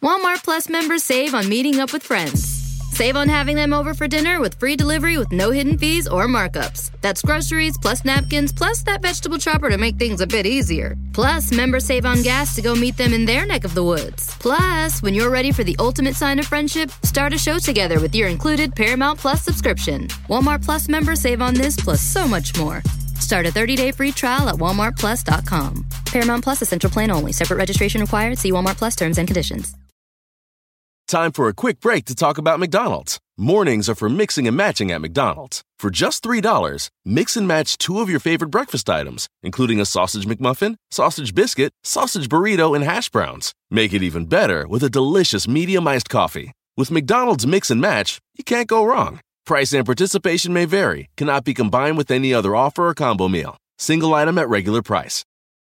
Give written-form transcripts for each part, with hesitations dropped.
Walmart Plus members save on meeting up with friends. Save on having them over for dinner with free delivery with no hidden fees or markups. That's groceries, plus napkins, plus that vegetable chopper to make things a bit easier. Plus, members save on gas to go meet them in their neck of the woods. Plus, when you're ready for the ultimate sign of friendship, start a show together with your included Paramount Plus subscription. Walmart Plus members save on this plus so much more. Start a 30-day free trial at walmartplus.com. Paramount Plus Essential Plan only. Separate registration required. See Walmart Plus terms and conditions. Time for a quick break to talk about McDonald's. Mornings are for mixing and matching at McDonald's. For just $3, mix and match 2 of your favorite breakfast items, including a sausage McMuffin, sausage biscuit, sausage burrito, and hash browns. Make it even better with a delicious medium iced coffee. With McDonald's Mix and Match, you can't go wrong. Price and participation may vary. Cannot be combined with any other offer or combo meal. Single item at regular price.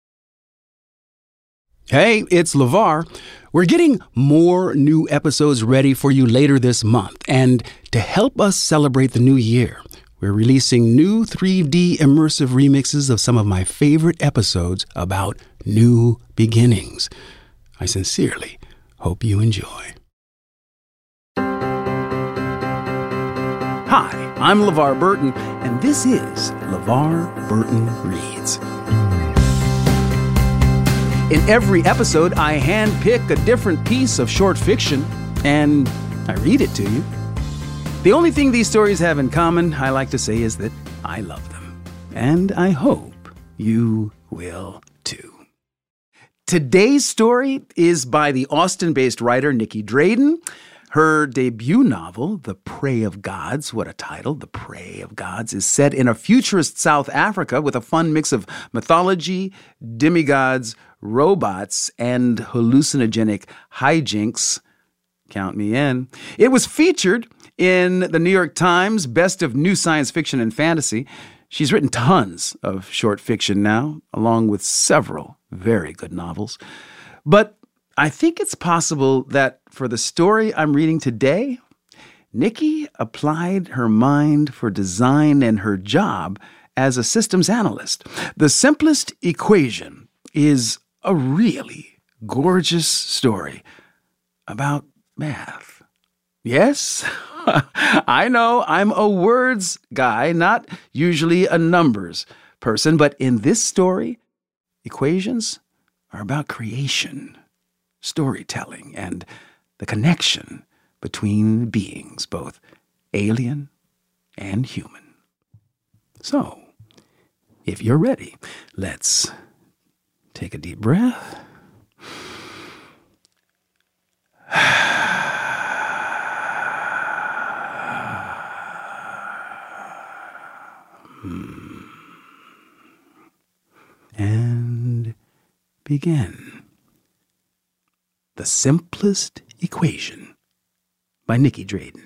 Hey, it's LeVar. We're getting more new episodes ready for you later this month. And to help us celebrate the new year, we're releasing new 3D immersive remixes of some of my favorite episodes about new beginnings. I sincerely hope you enjoy. Hi, I'm LeVar Burton, and this is LeVar Burton Reads. In every episode, I handpick a different piece of short fiction, and I read it to you. The only thing these stories have in common, I like to say, is that I love them. And I hope you will too. Today's story is by the Austin-based writer Nicky Drayden. Her debut novel, The Prey of Gods, what a title, The Prey of Gods, is set in a futurist South Africa with a fun mix of mythology, demigods, robots, and hallucinogenic hijinks. Count me in. It was featured in the New York Times Best of New Science Fiction and Fantasy. She's written tons of short fiction now, along with several very good novels. But I think it's possible that for the story I'm reading today, Nicky applied her mind for design and her job as a systems analyst. The Simplest Equation is a really gorgeous story about math. Yes, I know I'm a words guy, not usually a numbers person, but in this story, equations are about creation, storytelling, and the connection between beings, both alien and human. So, if you're ready, let's take a deep breath. And begin. The Simplest Equation by Nicky Drayden.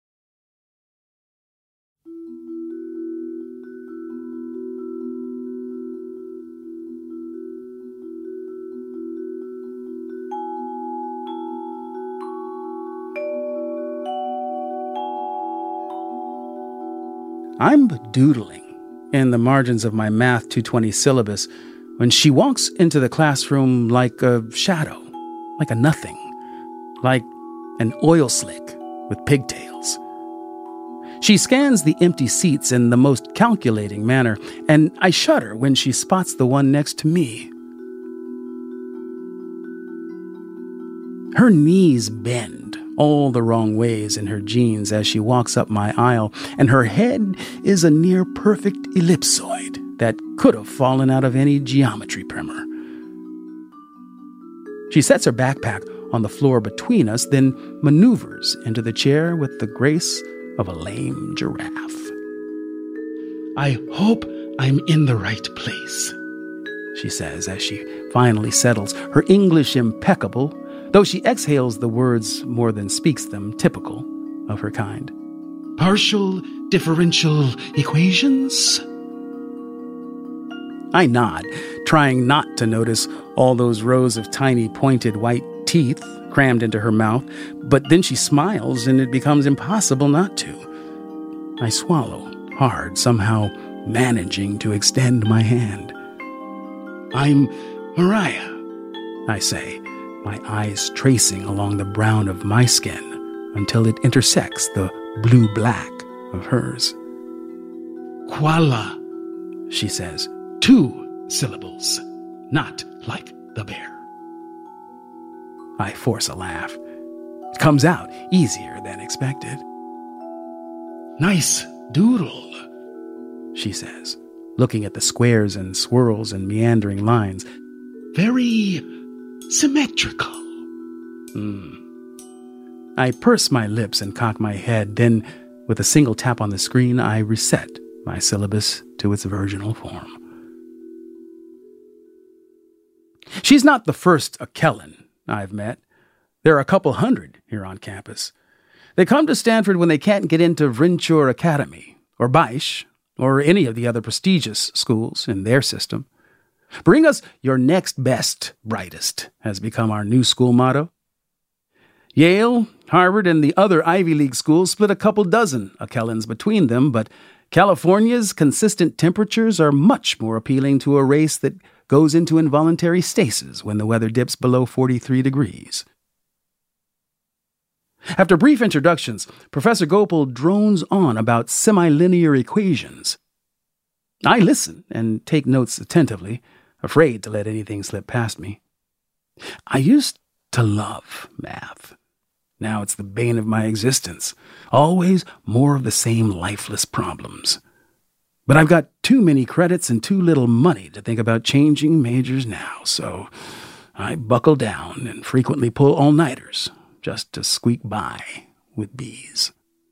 I'm doodling in the margins of my Math 220 syllabus when she walks into the classroom like a shadow, like a nothing, like an oil slick with pigtails. She scans the empty seats in the most calculating manner, and I shudder when she spots the one next to me. Her knees bend all the wrong ways in her jeans as she walks up my aisle, and her head is a near-perfect ellipsoid that could have fallen out of any geometry primer. She sets her backpack on the floor between us, then maneuvers into the chair with the grace of a lame giraffe. "I hope I'm in the right place," she says as she finally settles, her English impeccable, though she exhales the words more than speaks them, typical of her kind. "Partial differential equations?" I nod, trying not to notice all those rows of tiny pointed white teeth crammed into her mouth, but then she smiles and it becomes impossible not to. I swallow hard, somehow managing to extend my hand. "I'm Mariah," I say, my eyes tracing along the brown of my skin until it intersects the blue-black of hers. Koala, she says. 2 syllables, not like the bear. I force a laugh. It comes out easier than expected. Nice doodle, she says, looking at the squares and swirls and meandering lines. Very symmetrical. I purse my lips and cock my head. Then, with a single tap on the screen, I reset my syllabus to its virginal form. She's not the first Akellen I've met. There are a couple hundred here on campus. They come to Stanford when they can't get into Vrinchur Academy, or Baish, or any of the other prestigious schools in their system. Bring us your next best, brightest, has become our new school motto. Yale, Harvard, and the other Ivy League schools split a couple dozen Akellens between them, but California's consistent temperatures are much more appealing to a race that goes into involuntary stasis when the weather dips below 43 degrees. After brief introductions, Professor Gopal drones on about semilinear equations. I listen and take notes attentively, afraid to let anything slip past me. I used to love math. Now it's the bane of my existence. Always more of the same lifeless problems. But I've got too many credits and too little money to think about changing majors now, so I buckle down and frequently pull all-nighters just to squeak by with B's.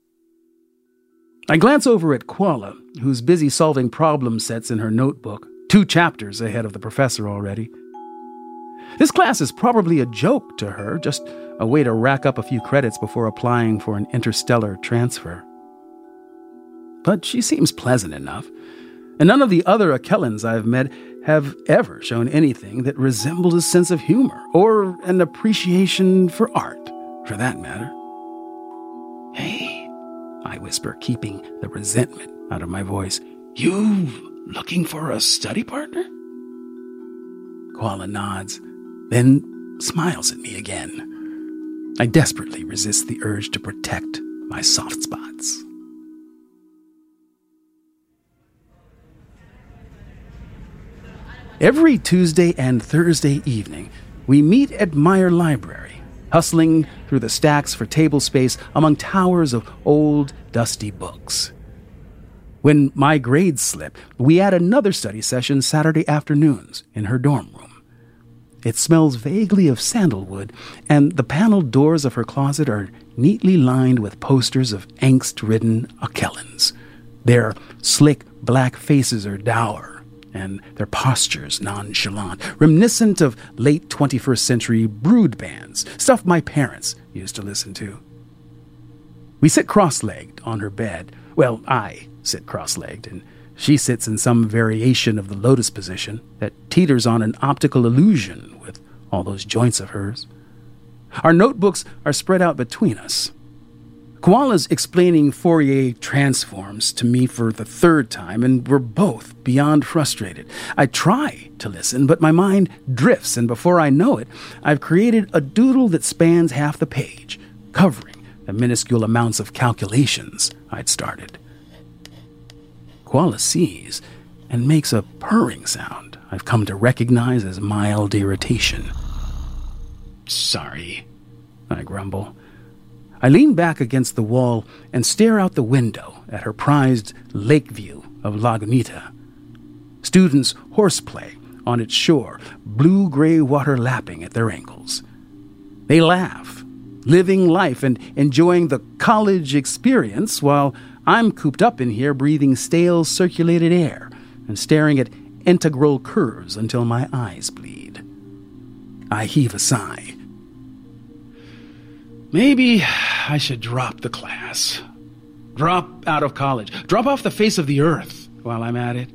I glance over at Koala, who's busy solving problem sets in her notebook, 2 chapters ahead of the professor already. This class is probably a joke to her, just a way to rack up a few credits before applying for an interstellar transfer. But she seems pleasant enough, and none of the other Akellens I've met have ever shown anything that resembles a sense of humor or an appreciation for art, for that matter. "Hey," I whisper, keeping the resentment out of my voice. "You looking for a study partner?" Koala nods, then smiles at me again. I desperately resist the urge to protect my soft spots. Every Tuesday and Thursday evening, we meet at Meyer Library, hustling through the stacks for table space among towers of old, dusty books. When my grades slip, we add another study session Saturday afternoons in her dorm room. It smells vaguely of sandalwood, and the paneled doors of her closet are neatly lined with posters of angst-ridden Akellens. Their slick black faces are dour, and their postures nonchalant, reminiscent of late 21st century brood bands, stuff my parents used to listen to. We sit cross-legged on her bed. Well, I sit cross-legged, and she sits in some variation of the lotus position that teeters on an optical illusion with all those joints of hers. Our notebooks are spread out between us. Koala's explaining Fourier transforms to me for the 3rd time, and we're both beyond frustrated. I try to listen, but my mind drifts, and before I know it, I've created a doodle that spans half the page, covering the minuscule amounts of calculations I'd started. Koala sees and makes a purring sound I've come to recognize as mild irritation. "Sorry," I grumble. I lean back against the wall and stare out the window at her prized lake view of Lagunita. Students horseplay on its shore, blue-gray water lapping at their ankles. They laugh, living life and enjoying the college experience while I'm cooped up in here breathing stale circulated air and staring at integral curves until my eyes bleed. I heave a sigh. Maybe I should drop the class. Drop out of college. Drop off the face of the earth while I'm at it.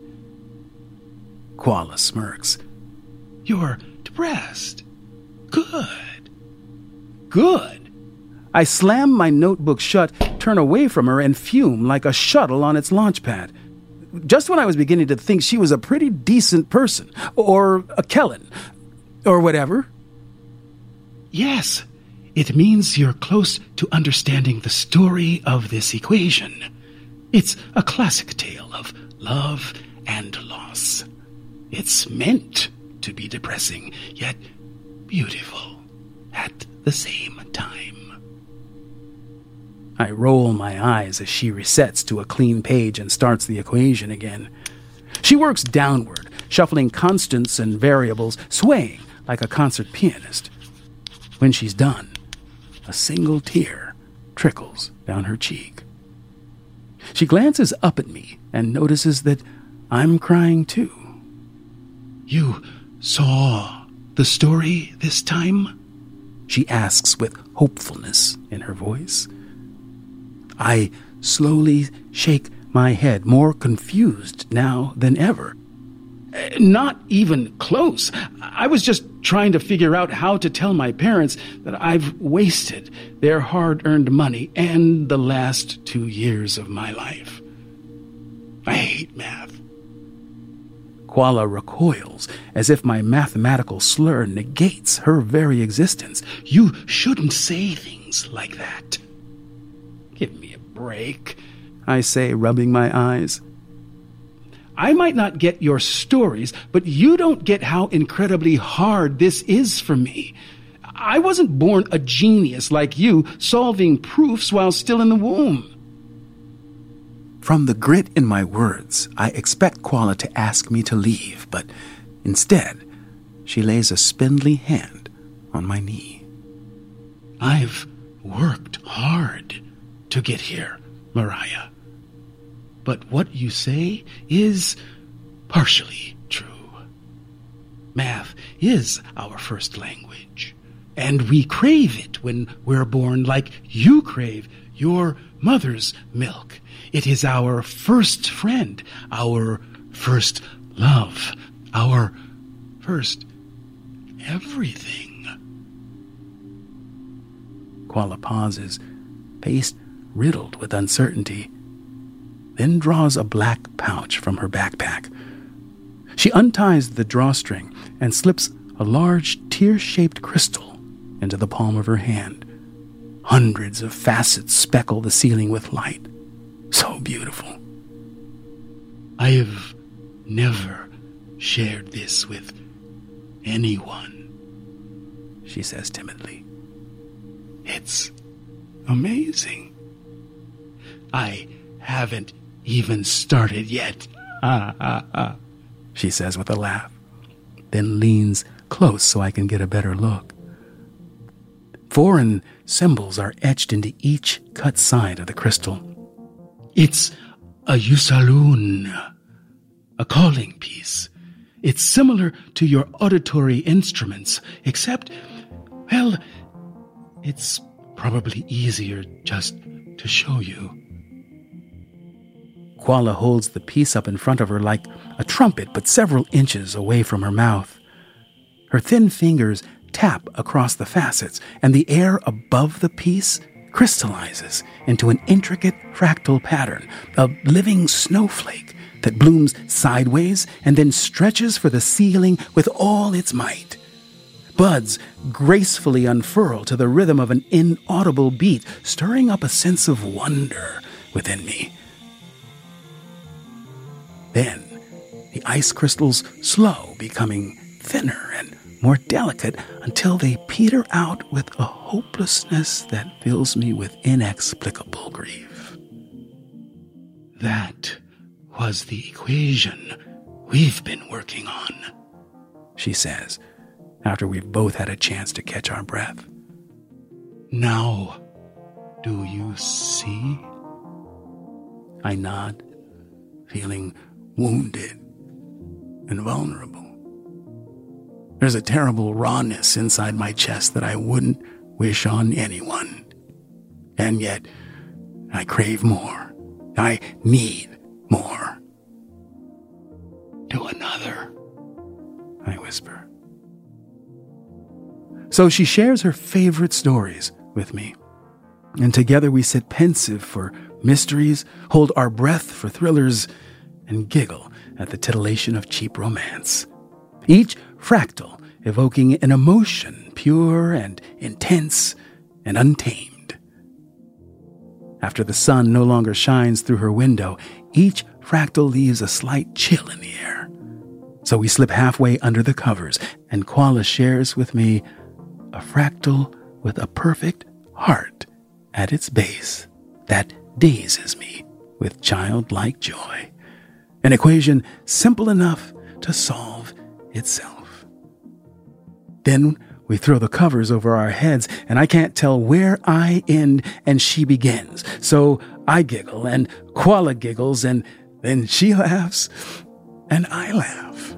Koala smirks. "You're depressed. Good. Good." I slam my notebook shut, turn away from her, and fume like a shuttle on its launch pad. Just when I was beginning to think she was a pretty decent person, or a Kellen, or whatever. Yes, it means you're close to understanding the story of this equation. It's a classic tale of love and loss. It's meant to be depressing, yet beautiful at the same time. I roll my eyes as she resets to a clean page and starts the equation again. She works downward, shuffling constants and variables, swaying like a concert pianist. When she's done, a single tear trickles down her cheek. She glances up at me and notices that I'm crying too. You saw the story this time? She asks with hopefulness in her voice. I slowly shake my head, more confused now than ever. Not even close. I was just trying to figure out how to tell my parents that I've wasted their hard-earned money and the last 2 years of my life. I hate math. Kuala recoils as if my mathematical slur negates her very existence. You shouldn't say things like that. Give me a break, I say, rubbing my eyes. I might not get your stories, but you don't get how incredibly hard this is for me. I wasn't born a genius like you, solving proofs while still in the womb. From the grit in my words, I expect Kuala to ask me to leave, but instead, she lays a spindly hand on my knee. I've worked hard to get here, Mariah. But what you say is partially true. Math is our first language, and we crave it when we're born like you crave your mother's milk. It is our first friend, our first love, our first everything. Kuala pauses, face riddled with uncertainty, then draws a black pouch from her backpack. She unties the drawstring and slips a large tear-shaped crystal into the palm of her hand. Hundreds of facets speckle the ceiling with light. So beautiful. I have never shared this with anyone, she says timidly. It's amazing. I haven't even started yet. She says with a laugh, then leans close so I can get a better look. Foreign symbols are etched into each cut side of the crystal. It's a Yusaloon, a calling piece. It's similar to your auditory instruments, except, well, it's probably easier just to show you. Kuala holds the piece up in front of her like a trumpet, but several inches away from her mouth. Her thin fingers tap across the facets, and the air above the piece crystallizes into an intricate fractal pattern, a living snowflake that blooms sideways and then stretches for the ceiling with all its might. Buds gracefully unfurl to the rhythm of an inaudible beat, stirring up a sense of wonder within me. Then, the ice crystals slow, becoming thinner and more delicate until they peter out with a hopelessness that fills me with inexplicable grief. That was the equation we've been working on, she says, after we've both had a chance to catch our breath. Now, do you see? I nod, feeling wounded and vulnerable. There's a terrible rawness inside my chest that I wouldn't wish on anyone. And yet, I crave more. I need more. Do another, I whisper. So she shares her favorite stories with me, and together we sit pensive for mysteries, hold our breath for thrillers, and giggle at the titillation of cheap romance. Each fractal evoking an emotion pure and intense and untamed. After the sun no longer shines through her window, each fractal leaves a slight chill in the air. So we slip halfway under the covers, and Koala shares with me a fractal with a perfect heart at its base that dazes me with childlike joy. An equation simple enough to solve itself. Then we throw the covers over our heads, and I can't tell where I end and she begins. So I giggle, and Koala giggles, and then she laughs, and I laugh.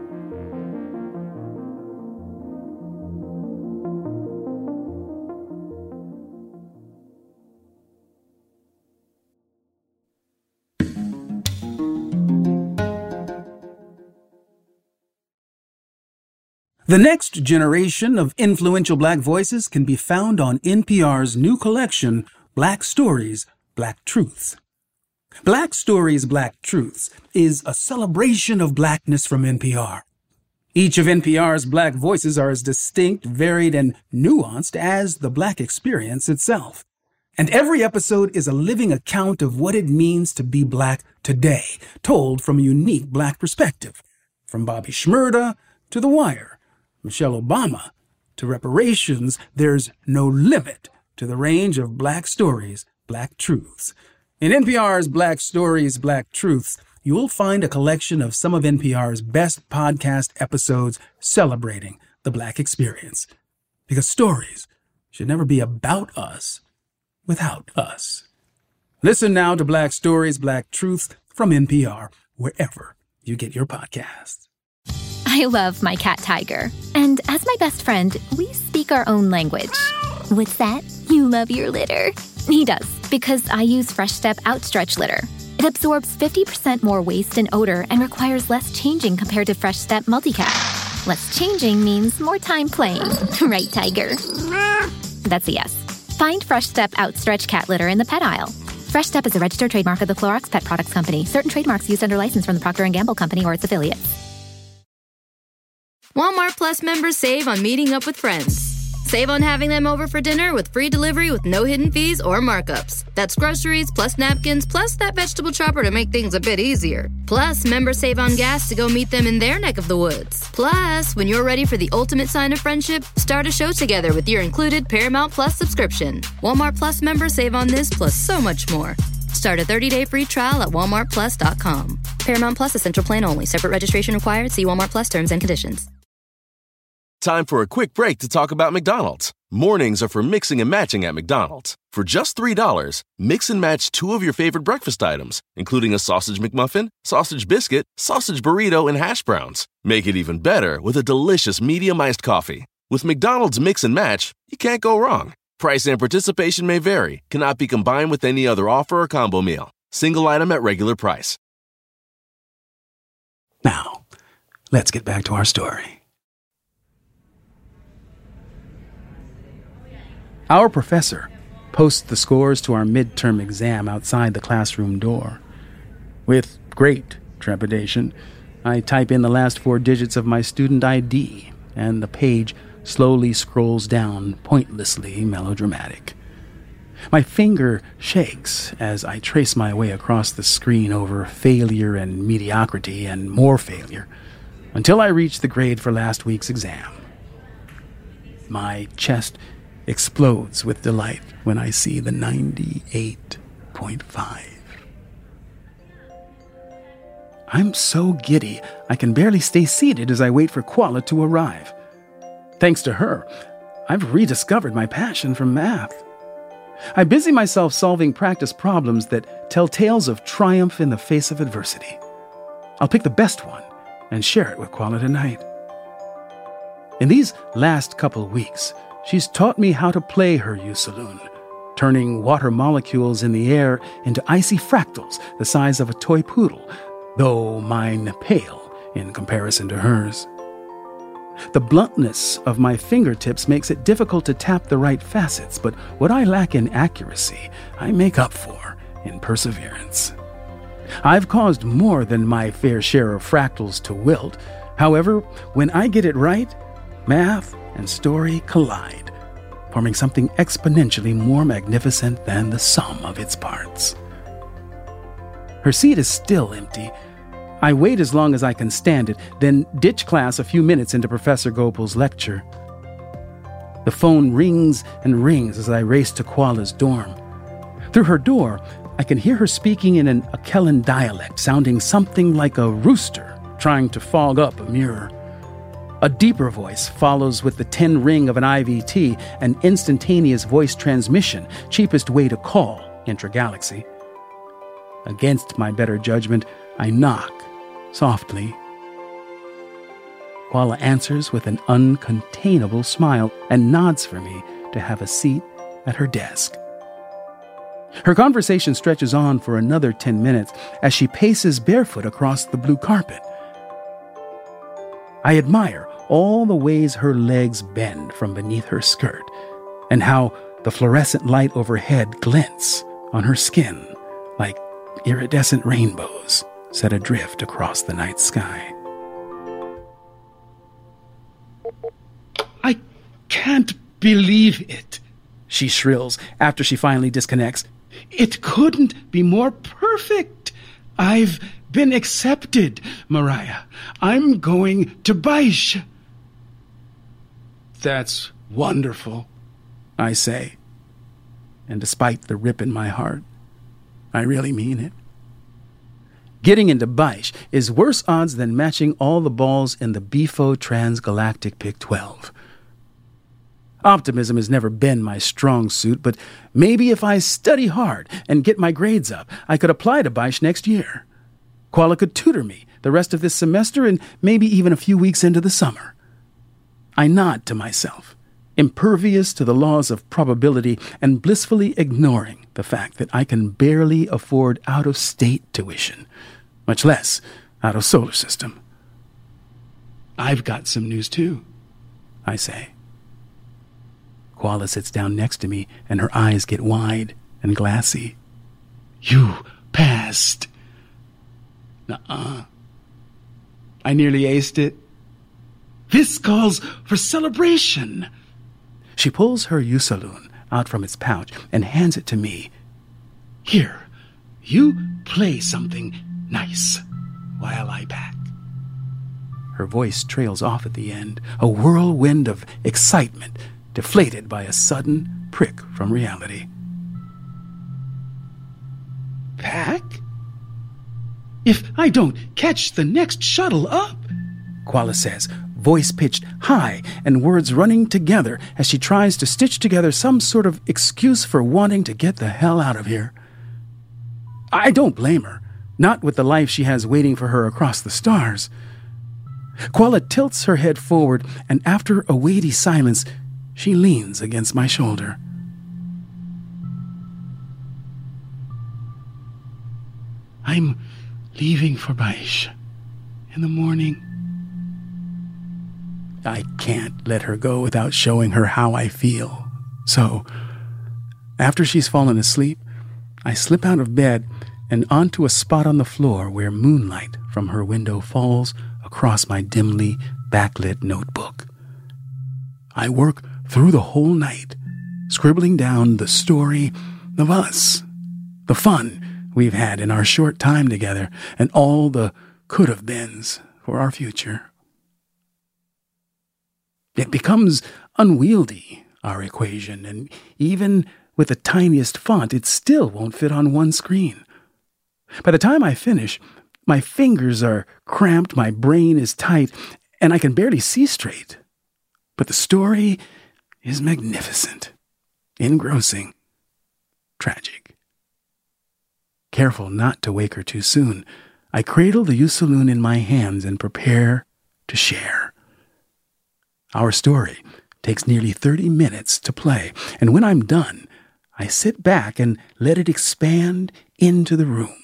The next generation of influential Black voices can be found on NPR's new collection, Black Stories, Black Truths. Black Stories, Black Truths is a celebration of Blackness from NPR. Each of NPR's Black voices are as distinct, varied, and nuanced as the Black experience itself. And every episode is a living account of what it means to be Black today, told from a unique Black perspective. From Bobby Shmurda to The Wire, Michelle Obama to reparations, there's no limit to the range of Black Stories, Black Truths. In NPR's Black Stories, Black Truths, you'll find a collection of some of NPR's best podcast episodes celebrating the Black experience. Because stories should never be about us without us. Listen now to Black Stories, Black Truths from NPR, wherever you get your podcasts. I love my cat Tiger. And as my best friend, we speak our own language. What's that? You love your litter? He does, because I use Fresh Step Outstretch Litter. It absorbs 50% more waste and odor and requires less changing compared to Fresh Step Multicat. Less changing means more time playing. Right, Tiger? That's a yes. Find Fresh Step Outstretch Cat Litter in the pet aisle. Fresh Step is a registered trademark of the Clorox Pet Products Company. Certain trademarks used under license from the Procter & Gamble Company or its affiliates. Walmart Plus members save on meeting up with friends. Save on having them over for dinner with free delivery with no hidden fees or markups. That's groceries plus napkins plus that vegetable chopper to make things a bit easier. Plus, members save on gas to go meet them in their neck of the woods. Plus, when you're ready for the ultimate sign of friendship, start a show together with your included Paramount Plus subscription. Walmart Plus members save on this plus so much more. Start a 30-day free trial at walmartplus.com. Paramount Plus Essential Plan only. Separate registration required. See Walmart Plus terms and conditions. Time for a quick break to talk about McDonald's. Mornings are for mixing and matching at McDonald's. For just $3, mix and match 2 of your favorite breakfast items, including a sausage McMuffin, sausage biscuit, sausage burrito, and hash browns. Make it even better with a delicious medium iced coffee. With McDonald's Mix and Match, you can't go wrong. Price and participation may vary. Cannot be combined with any other offer or combo meal. Single item at regular price. Now, let's get back to our story. Our professor posts the scores to our midterm exam outside the classroom door. With great trepidation, I type in the last 4 digits of my student ID, and the page slowly scrolls down, pointlessly melodramatic. My finger shakes as I trace my way across the screen over failure and mediocrity and more failure, until I reach the grade for last week's exam. My chest explodes with delight when I see the 98.5. I'm so giddy, I can barely stay seated as I wait for Koala to arrive. Thanks to her, I've rediscovered my passion for math. I busy myself solving practice problems that tell tales of triumph in the face of adversity. I'll pick the best one and share it with Koala tonight. In these last couple weeks, she's taught me how to play her Usaloon, turning water molecules in the air into icy fractals the size of a toy poodle, though mine pale in comparison to hers. The bluntness of my fingertips makes it difficult to tap the right facets, but what I lack in accuracy, I make up for in perseverance. I've caused more than my fair share of fractals to wilt. However, when I get it right, math and story collide, forming something exponentially more magnificent than the sum of its parts. Her seat is still empty. I wait as long as I can stand it, then ditch class a few minutes into Professor Gopal's lecture. The phone rings and rings as I race to Kuala's dorm. Through her door, I can hear her speaking in an Akellan dialect, sounding something like a rooster trying to fog up a mirror. A deeper voice follows with the 10 ring of an IVT, an instantaneous voice transmission, cheapest way to call intragalaxy. Against my better judgment, I knock softly. Kuala answers with an uncontainable smile and nods for me to have a seat at her desk. Her conversation stretches on for another 10 minutes as she paces barefoot across the blue carpet. I admire all the ways her legs bend from beneath her skirt and how the fluorescent light overhead glints on her skin like iridescent rainbows set adrift across the night sky. I can't believe it, she shrills after she finally disconnects. It couldn't be more perfect. I've been accepted, Mariah. I'm going to Baish. That's wonderful, I say. And despite the rip in my heart, I really mean it. Getting into Baish is worse odds than matching all the balls in the BIFO Transgalactic Pick 12. Optimism has never been my strong suit, but maybe if I study hard and get my grades up, I could apply to Baish next year. Kuala could tutor me the rest of this semester and maybe even a few weeks into the summer. I nod to myself, impervious to the laws of probability and blissfully ignoring the fact that I can barely afford out-of-state tuition, much less out of solar system. I've got some news too, I say. Kuala sits down next to me and her eyes get wide and glassy. You passed. Nuh-uh. I nearly aced it. This calls for celebration. She pulls her Usaloon out from its pouch and hands it to me. Here, you play something nice while I pack. Her voice trails off at the end, a whirlwind of excitement deflated by a sudden prick from reality. Pack? If I don't catch the next shuttle up, Kuala says, voice pitched high and words running together as she tries to stitch together some sort of excuse for wanting to get the hell out of here. I don't blame her, not with the life she has waiting for her across the stars. Kuala tilts her head forward, and after a weighty silence, she leans against my shoulder. I'm leaving for Baish in the morning. I can't let her go without showing her how I feel. So, after she's fallen asleep, I slip out of bed and onto a spot on the floor where moonlight from her window falls across my dimly backlit notebook. I work through the whole night, scribbling down the story of us, the fun we've had in our short time together, and all the could-have-beens for our future. It becomes unwieldy, our equation, and even with the tiniest font, it still won't fit on one screen. By the time I finish, my fingers are cramped, my brain is tight, and I can barely see straight. But the story is magnificent, engrossing, tragic. Careful not to wake her too soon, I cradle the Usaloon in my hands and prepare to share. Our story takes nearly 30 minutes to play, and when I'm done, I sit back and let it expand into the room.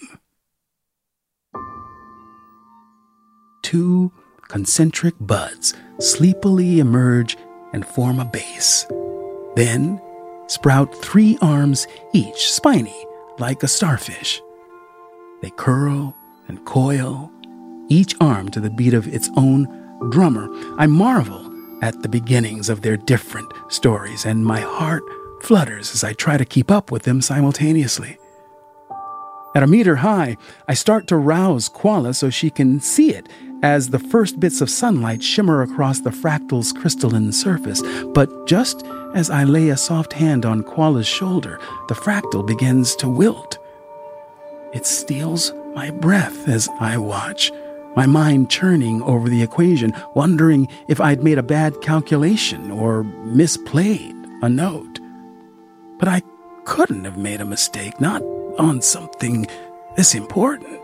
2 concentric buds sleepily emerge and form a base. Then sprout 3 arms, each spiny like a starfish. They curl and coil, each arm to the beat of its own drummer. I marvel at the beginnings of their different stories, and my heart flutters as I try to keep up with them simultaneously. At a meter high, I start to rouse Koala so she can see it as the first bits of sunlight shimmer across the fractal's crystalline surface. But just as I lay a soft hand on Koala's shoulder, the fractal begins to wilt. It steals my breath as I watch, my mind churning over the equation, wondering if I'd made a bad calculation or misplayed a note. But I couldn't have made a mistake, not on something this important.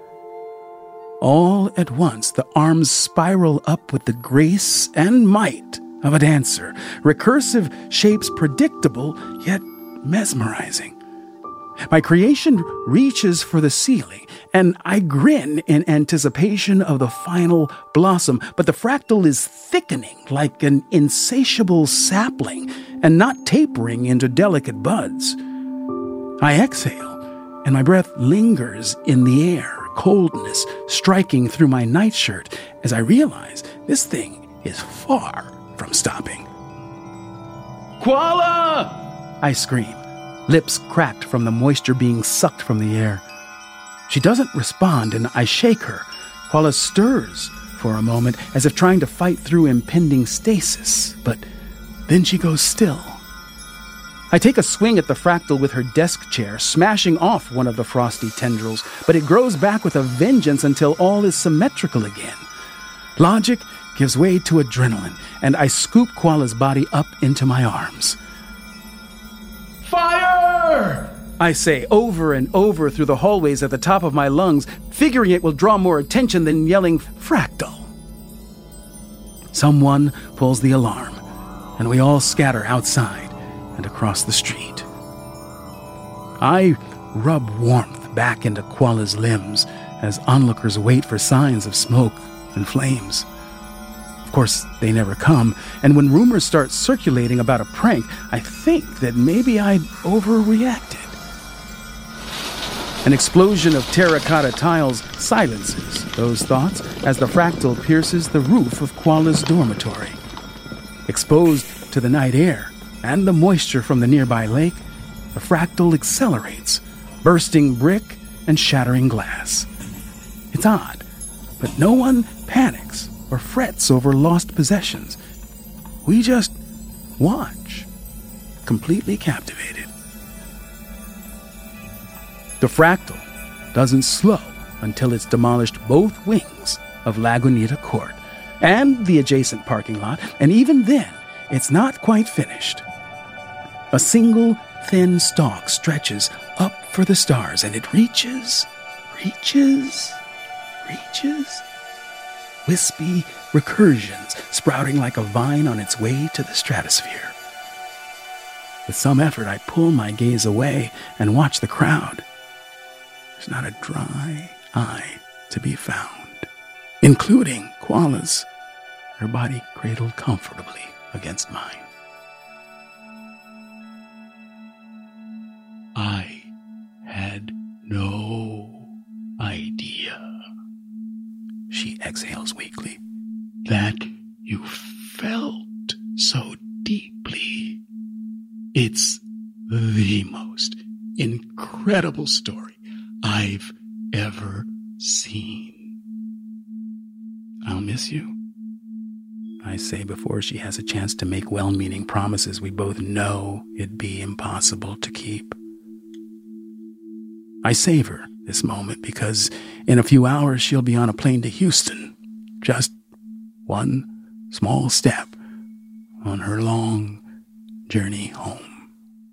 All at once, the arms spiral up with the grace and might of a dancer, recursive shapes predictable yet mesmerizing. My creation reaches for the ceiling, and I grin in anticipation of the final blossom, but the fractal is thickening like an insatiable sapling and not tapering into delicate buds. I exhale, and my breath lingers in the air, coldness striking through my nightshirt as I realize this thing is far from stopping. "Koala!" I scream, lips cracked from the moisture being sucked from the air. She doesn't respond, and I shake her. Koala stirs for a moment as if trying to fight through impending stasis, but then she goes still. I take a swing at the fractal with her desk chair, smashing off one of the frosty tendrils, but it grows back with a vengeance until all is symmetrical again. Logic gives way to adrenaline, and I scoop Koala's body up into my arms. "Fire!" I say over and over through the hallways at the top of my lungs, figuring it will draw more attention than yelling "fractal." Someone pulls the alarm, and we all scatter outside and across the street. I rub warmth back into Koala's limbs as onlookers wait for signs of smoke and flames. Of course, they never come, and when rumors start circulating about a prank, I think that maybe I'd overreacted. An explosion of terracotta tiles silences those thoughts as the fractal pierces the roof of Koala's dormitory. Exposed to the night air and the moisture from the nearby lake, the fractal accelerates, bursting brick and shattering glass. It's odd, but no one panics or frets over lost possessions. We just watch, completely captivated. The fractal doesn't slow until it's demolished both wings of Lagunita Court and the adjacent parking lot, and even then, it's not quite finished. A single thin stalk stretches up for the stars, and it reaches, wispy recursions sprouting like a vine on its way to the stratosphere. With some effort, I pull my gaze away and watch the crowd. There's not a dry eye to be found, including Koala's, her body cradled comfortably against mine. I had no idea, she exhales weakly, that you felt so deeply. It's the most incredible story I've ever seen. I'll miss you, I say before she has a chance to make well-meaning promises we both know it'd be impossible to keep. I savor this moment because in a few hours she'll be on a plane to Houston. Just one small step on her long journey home.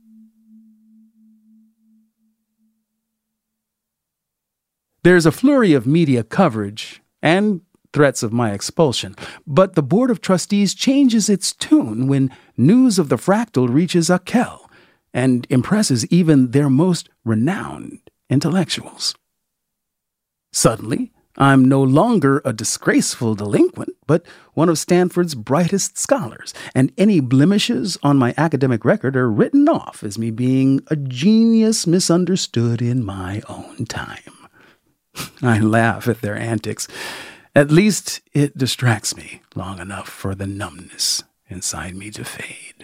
There's a flurry of media coverage and threats of my expulsion, but the Board of Trustees changes its tune when news of the fractal reaches Akel and impresses even their most renowned intellectuals. Suddenly, I'm no longer a disgraceful delinquent, but one of Stanford's brightest scholars, and any blemishes on my academic record are written off as me being a genius misunderstood in my own time. I laugh at their antics, At least it distracts me long enough for the numbness inside me to fade.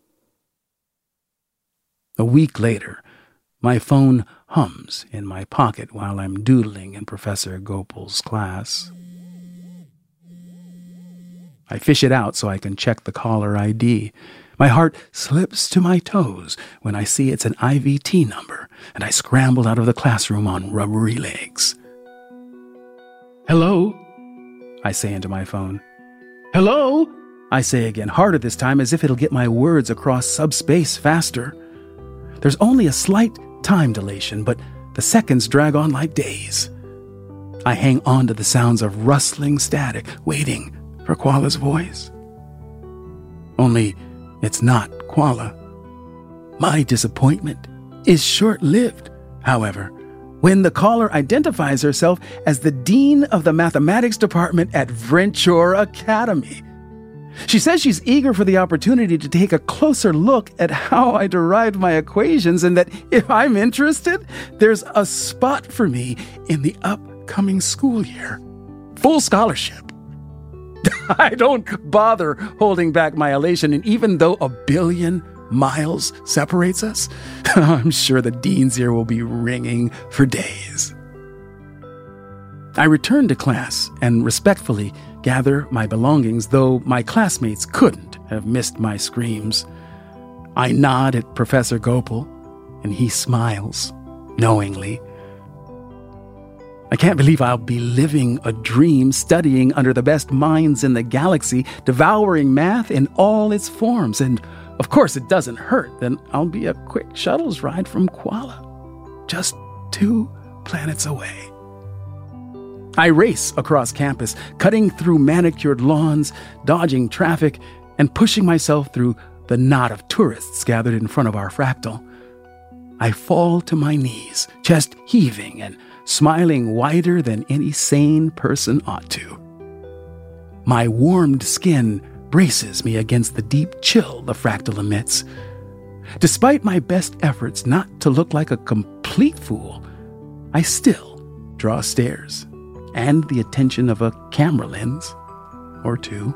A week later, my phone hums in my pocket while I'm doodling in Professor Gopal's class. I fish it out so I can check the caller ID. My heart slips to my toes when I see it's an IVT number, and I scramble out of the classroom on rubbery legs. Hello? I say into my phone. Hello? I say again, harder this time, as if it'll get my words across subspace faster. There's only a slight time dilation, but the seconds drag on like days. I hang on to the sounds of rustling static, waiting for Kuala's voice. Only it's not Kuala. My disappointment is short-lived, however, when the caller identifies herself as the dean of the mathematics department at Ventura Academy. She says she's eager for the opportunity to take a closer look at how I derived my equations, and that if I'm interested, there's a spot for me in the upcoming school year. Full scholarship. I don't bother holding back my elation, and even though 1 billion miles separates us, I'm sure the dean's ear will be ringing for days. I return to class and respectfully gather my belongings, though my classmates couldn't have missed my screams. I nod at Professor Gopal, and he smiles knowingly. I can't believe I'll be living a dream, studying under the best minds in the galaxy, devouring math in all its forms. And of course, it doesn't hurt. Then I'll be a quick shuttles ride from Kuala, just 2 planets away. I race across campus, cutting through manicured lawns, dodging traffic, and pushing myself through the knot of tourists gathered in front of our fractal. I fall to my knees, chest heaving and smiling wider than any sane person ought to. My warmed skin braces me against the deep chill the fractal emits. Despite my best efforts not to look like a complete fool, I still draw stares and the attention of a camera lens or two.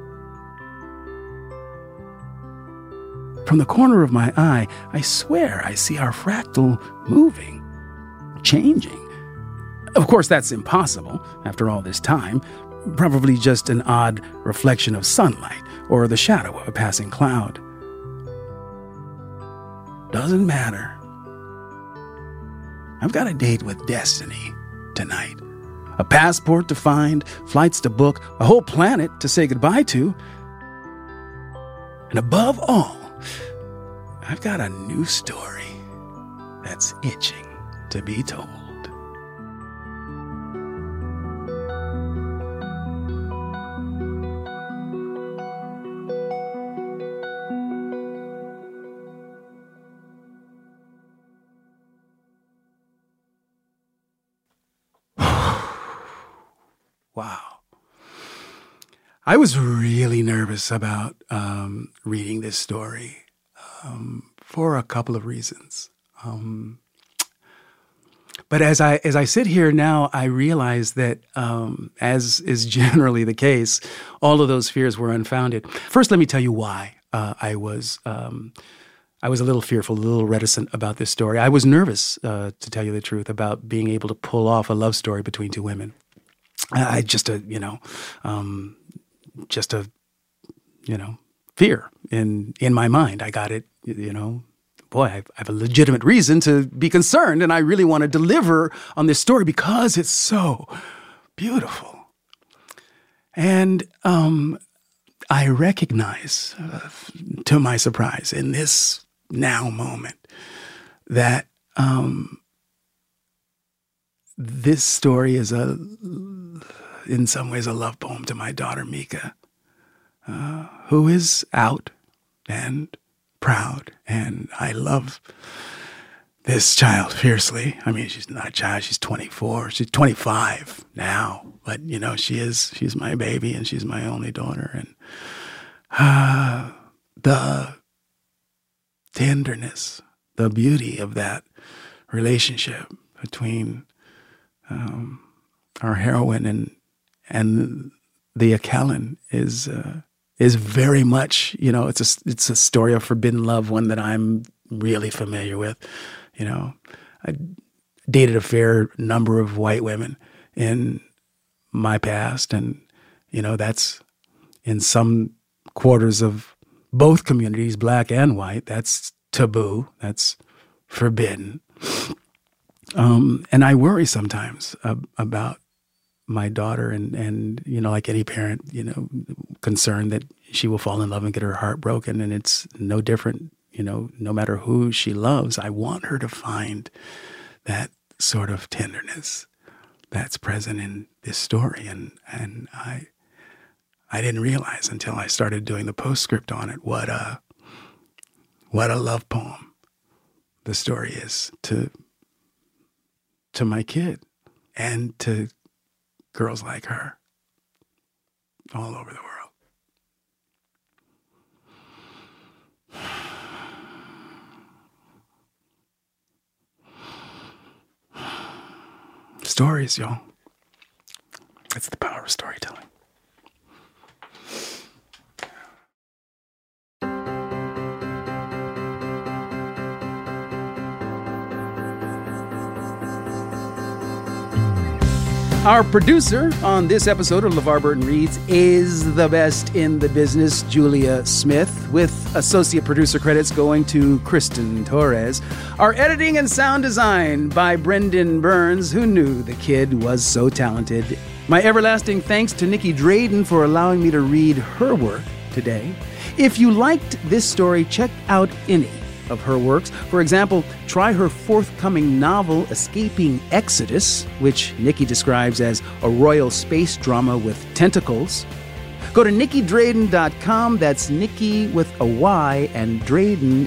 From the corner of my eye, I swear I see our fractal moving, changing. Of course, that's impossible after all this time. Probably just an odd reflection of sunlight or the shadow of a passing cloud. Doesn't matter. I've got a date with destiny tonight. A passport to find, flights to book, a whole planet to say goodbye to. And above all, I've got a new story that's itching to be told. Wow. I was really nervous about reading this story for a couple of reasons. But as I sit here now, I realize that, as is generally the case, all of those fears were unfounded. First, let me tell you why I was a little fearful, a little reticent about this story. I was nervous, to tell you the truth, about being able to pull off a love story between two women. Fear in my mind. I got it, boy, I have a legitimate reason to be concerned, and I really want to deliver on this story because it's so beautiful. And I recognize, to my surprise, in this now moment, that this story is in some ways a love poem to my daughter Mika, who is out and proud, and I love this child fiercely. I mean, she's not a child, she's 24, she's 25 now, but she's my baby and she's my only daughter, and the tenderness, the beauty of that relationship between our heroine the Akellen is very much, it's a story of forbidden love, one that I'm really familiar with. I dated a fair number of white women in my past, and that's in some quarters of both communities, black and white, that's taboo, that's forbidden. And I worry sometimes about my daughter and like any parent, concerned that she will fall in love and get her heart broken. And it's no different, no matter who she loves. I want her to find that sort of tenderness that's present in this story. And I didn't realize until I started doing the postscript on it what a love poem the story is to my kid and to girls like her all over the world. Stories, y'all. That's the power of storytelling. Our producer on this episode of LeVar Burton Reads is the best in the business, Julia Smith, with associate producer credits going to Kristen Torres. Our editing and sound design by Brendan Burns, who knew the kid was so talented. My everlasting thanks to Nikki Drayden for allowing me to read her work today. If you liked this story, check out any of her works. For example, try her forthcoming novel, Escaping Exodus, which Nikki describes as a royal space drama with tentacles. Go to NikkiDrayden.com. That's Nikki with a Y and Drayden,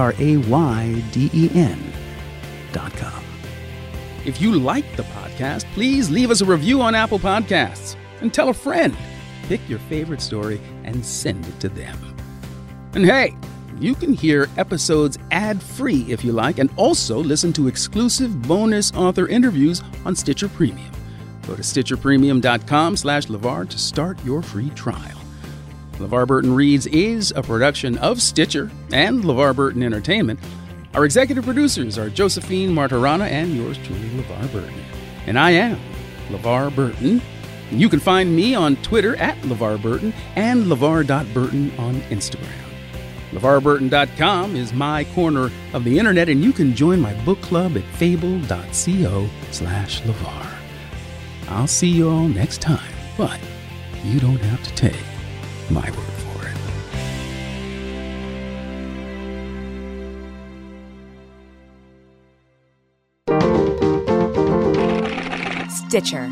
DRAYDEN.com. If you like the podcast, please leave us a review on Apple Podcasts and tell a friend. Pick your favorite story and send it to them. And hey, you can hear episodes ad-free if you like, and also listen to exclusive bonus author interviews on Stitcher Premium. Go to StitcherPremium.com/LeVar to start your free trial. LeVar Burton Reads is a production of Stitcher and LeVar Burton Entertainment. Our executive producers are Josephine Martirana and yours truly, LeVar Burton. And I am LeVar Burton. You can find me on Twitter at LeVar Burton and LeVar.Burton on Instagram. LeVarBurton.com is my corner of the internet, and you can join my book club at fable.co/LeVar. I'll see you all next time, but you don't have to take my word for it. Stitcher.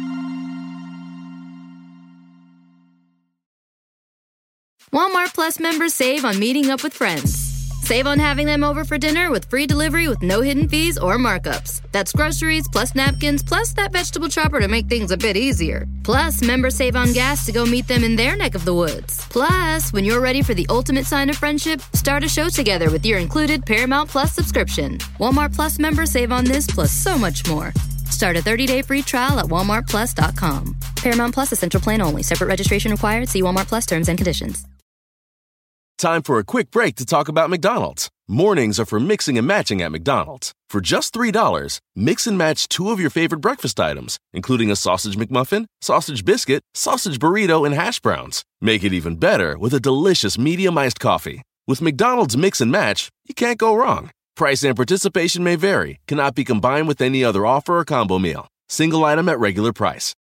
Walmart Plus members save on meeting up with friends. Save on having them over for dinner with free delivery with no hidden fees or markups. That's groceries, plus napkins, plus that vegetable chopper to make things a bit easier. Plus, members save on gas to go meet them in their neck of the woods. Plus, when you're ready for the ultimate sign of friendship, start a show together with your included Paramount Plus subscription. Walmart Plus members save on this plus so much more. Start a 30-day free trial at walmartplus.com. Paramount Plus Essential Plan only. Separate registration required. See Walmart Plus terms and conditions. Time for a quick break to talk about McDonald's. Mornings are for mixing and matching at McDonald's. For just $3, mix and match 2 of your favorite breakfast items, including a sausage McMuffin, sausage biscuit, sausage burrito, and hash browns. Make it even better with a delicious medium iced coffee. With McDonald's Mix and Match, you can't go wrong. Price and participation may vary. Cannot be combined with any other offer or combo meal. Single item at regular price.